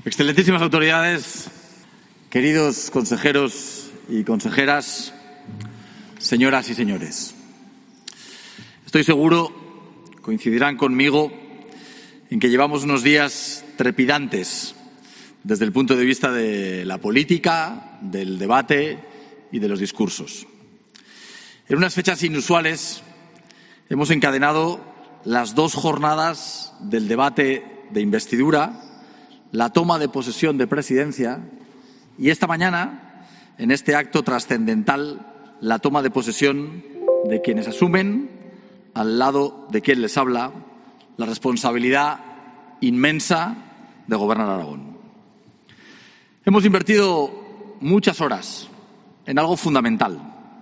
Excelentísimas autoridades, queridos consejeros y consejeras, señoras y señores. Estoy seguro, coincidirán conmigo, en que llevamos unos días trepidantes desde el punto de vista de la política, del debate y de los discursos. En unas fechas inusuales hemos encadenado las dos jornadas del debate de investidura, la toma de posesión de presidencia y esta mañana, en este acto trascendental, la toma de posesión de quienes asumen, al lado de quien les habla, la responsabilidad inmensa de gobernar Aragón. Hemos invertido muchas horas en algo fundamental,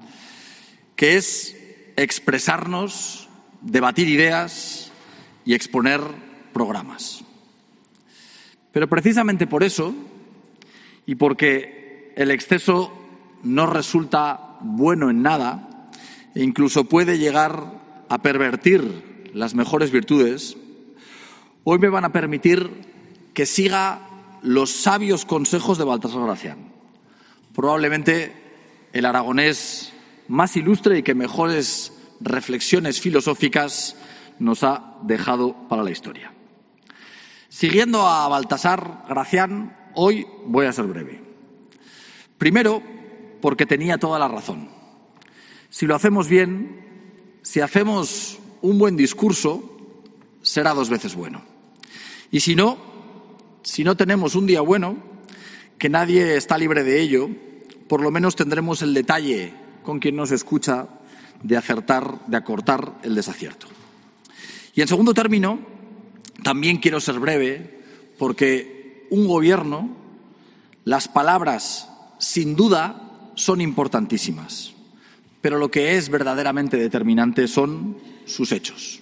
que es expresarnos, debatir ideas y exponer programas. Pero precisamente por eso, y porque el exceso no resulta bueno en nada e incluso puede llegar a pervertir las mejores virtudes, hoy me van a permitir que siga los sabios consejos de Baltasar Gracián, probablemente el aragonés más ilustre y que mejores reflexiones filosóficas nos ha dejado para la historia. Siguiendo a Baltasar Gracián, hoy voy a ser breve. Primero, porque tenía toda la razón. Si lo hacemos bien, si hacemos un buen discurso, será dos veces bueno. Y si no tenemos un día bueno, que nadie está libre de ello, por lo menos tendremos el detalle con quien nos escucha de acertar, de acortar el desacierto. Y en segundo término, también quiero ser breve porque un gobierno, las palabras sin duda son importantísimas, pero lo que es verdaderamente determinante son sus hechos.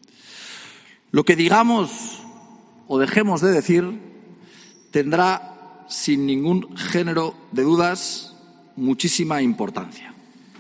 Lo que digamos o dejemos de decir tendrá, sin ningún género de dudas, muchísima importancia.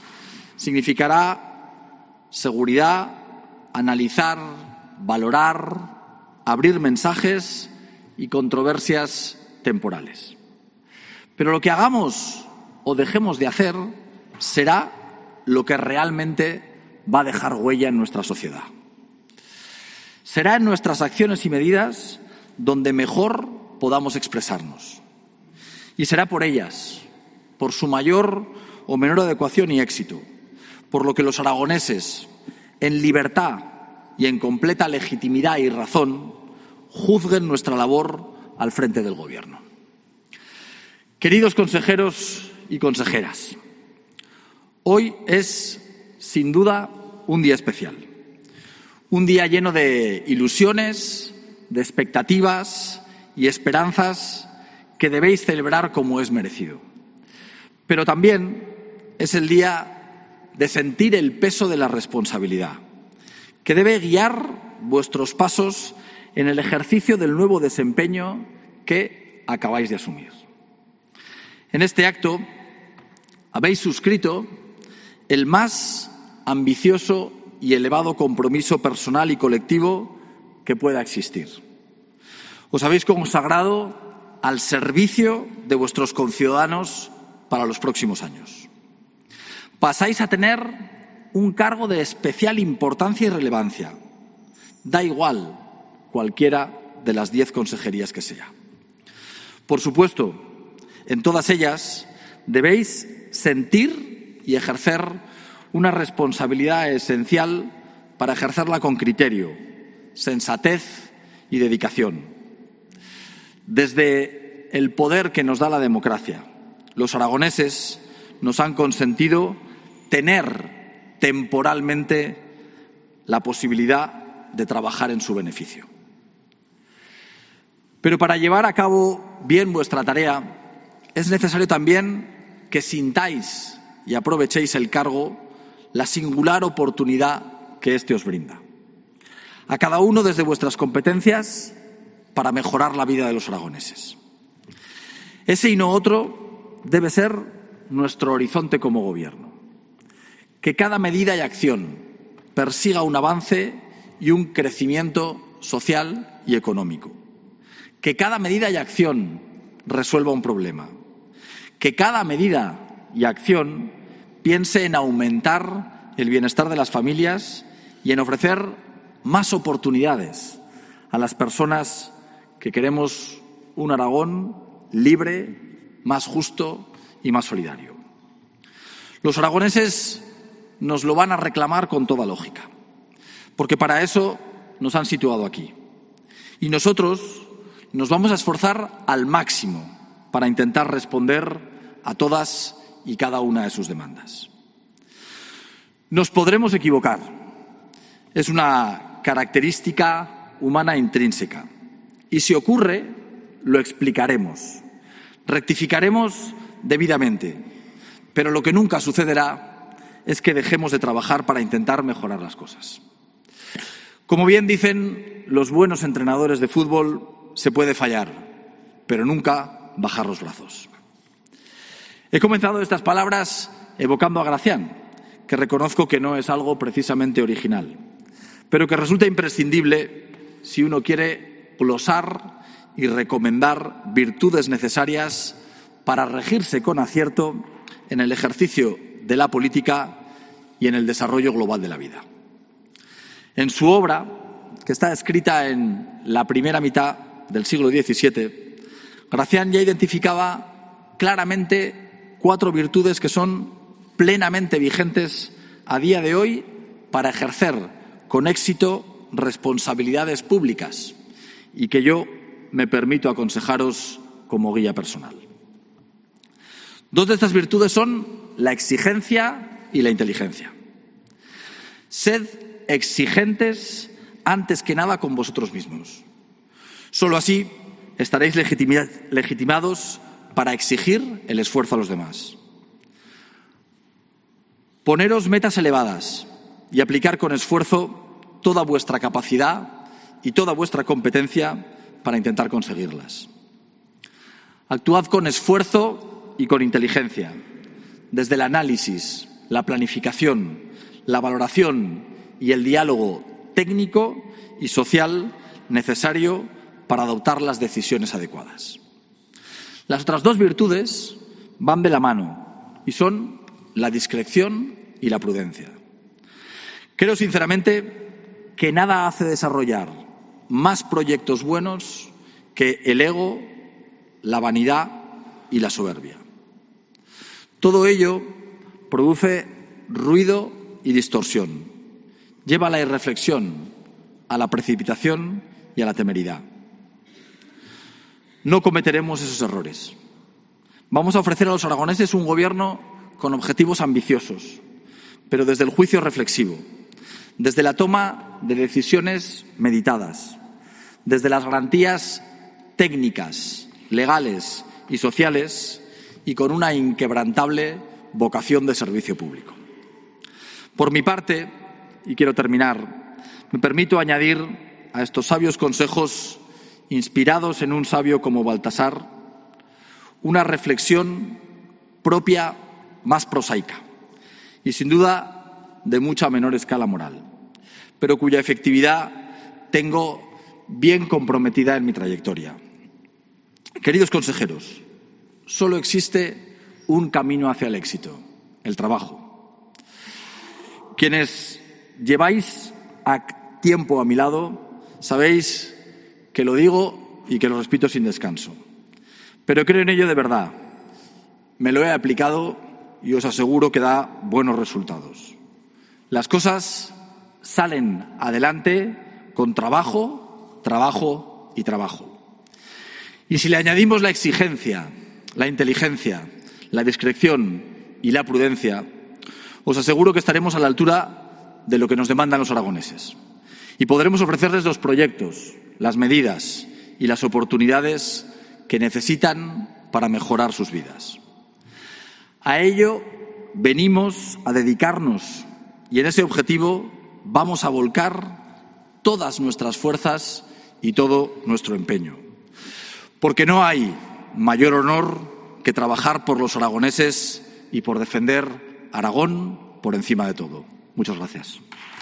Significará seguridad, analizar, valorar, abrir mensajes y controversias temporales. Pero lo que hagamos o dejemos de hacer será lo que realmente va a dejar huella en nuestra sociedad. Será en nuestras acciones y medidas donde mejor podamos expresarnos. Y será por ellas, por su mayor o menor adecuación y éxito, por lo que los aragoneses, en libertad y en completa legitimidad y razón, juzguen nuestra labor al frente del Gobierno. Queridos consejeros y consejeras, hoy es, sin duda, un día especial. Un día lleno de ilusiones, de expectativas y esperanzas que debéis celebrar como es merecido. Pero también es el día de sentir el peso de la responsabilidad, que debe guiar vuestros pasos en el ejercicio del nuevo desempeño que acabáis de asumir. En este acto habéis suscrito el más ambicioso y elevado compromiso personal y colectivo que pueda existir. Os habéis consagrado al servicio de vuestros conciudadanos para los próximos años. Pasáis a tener un cargo de especial importancia y relevancia. Da igual cualquiera de las 10 consejerías que sea. Por supuesto, en todas ellas debéis sentir y ejercer una responsabilidad esencial para ejercerla con criterio, sensatez y dedicación. Desde el poder que nos da la democracia, los aragoneses nos han consentido tener temporalmente la posibilidad de trabajar en su beneficio. Pero para llevar a cabo bien vuestra tarea es necesario también que sintáis y aprovechéis el cargo, la singular oportunidad que éste os brinda. A cada uno desde vuestras competencias para mejorar la vida de los aragoneses. Ese y no otro debe ser nuestro horizonte como Gobierno. Que cada medida y acción persiga un avance y un crecimiento social y económico. que cada medida y acción resuelva un problema, que cada medida y acción piense en aumentar el bienestar de las familias y en ofrecer más oportunidades a las personas que queremos un Aragón libre, más justo y más solidario. Los aragoneses nos lo van a reclamar con toda lógica, porque para eso nos han situado aquí. Y nosotros nos vamos a esforzar al máximo para intentar responder a todas y cada una de sus demandas. Nos podremos equivocar. Es una característica humana intrínseca. Y si ocurre, lo explicaremos. Rectificaremos debidamente. Pero lo que nunca sucederá es que dejemos de trabajar para intentar mejorar las cosas. Como bien dicen los buenos entrenadores de fútbol, se puede fallar, pero nunca bajar los brazos. He comenzado estas palabras evocando a Gracián, que reconozco que no es algo precisamente original, pero que resulta imprescindible si uno quiere glosar y recomendar virtudes necesarias para regirse con acierto en el ejercicio de la política y en el desarrollo global de la vida. En su obra, que está escrita en la primera mitad del siglo XVII, Gracián ya identificaba claramente 4 virtudes que son plenamente vigentes a día de hoy para ejercer con éxito responsabilidades públicas y que yo me permito aconsejaros como guía personal. 2 de estas virtudes son la exigencia y la inteligencia. Sed exigentes antes que nada con vosotros mismos. Solo así estaréis legitimados para exigir el esfuerzo a los demás. Poneros metas elevadas y aplicar con esfuerzo toda vuestra capacidad y toda vuestra competencia para intentar conseguirlas. Actuad con esfuerzo y con inteligencia, desde el análisis, la planificación, la valoración y el diálogo técnico y social necesario para adoptar las decisiones adecuadas. Las otras 2 virtudes van de la mano y son la discreción y la prudencia. Creo sinceramente que nada hace desarrollar más proyectos buenos que el ego, la vanidad y la soberbia. Todo ello produce ruido y distorsión. Lleva a la irreflexión, a la precipitación y a la temeridad. No cometeremos esos errores. Vamos a ofrecer a los aragoneses un gobierno con objetivos ambiciosos, pero desde el juicio reflexivo, desde la toma de decisiones meditadas, desde las garantías técnicas, legales y sociales y con una inquebrantable vocación de servicio público. Por mi parte, y quiero terminar, me permito añadir a estos sabios consejos, inspirados en un sabio como Baltasar, una reflexión propia más prosaica y sin duda de mucha menor escala moral, pero cuya efectividad tengo bien comprometida en mi trayectoria. Queridos consejeros, solo existe un camino hacia el éxito, el trabajo. Quienes lleváis tiempo a mi lado, sabéis que lo digo y que lo repito sin descanso. Pero creo en ello de verdad. Me lo he aplicado y os aseguro que da buenos resultados. Las cosas salen adelante con trabajo, trabajo y trabajo. Y si le añadimos la exigencia, la inteligencia, la discreción y la prudencia, os aseguro que estaremos a la altura de lo que nos demandan los aragoneses. Y podremos ofrecerles los proyectos, las medidas y las oportunidades que necesitan para mejorar sus vidas. A ello venimos a dedicarnos y en ese objetivo vamos a volcar todas nuestras fuerzas y todo nuestro empeño. Porque no hay mayor honor que trabajar por los aragoneses y por defender Aragón por encima de todo. Muchas gracias.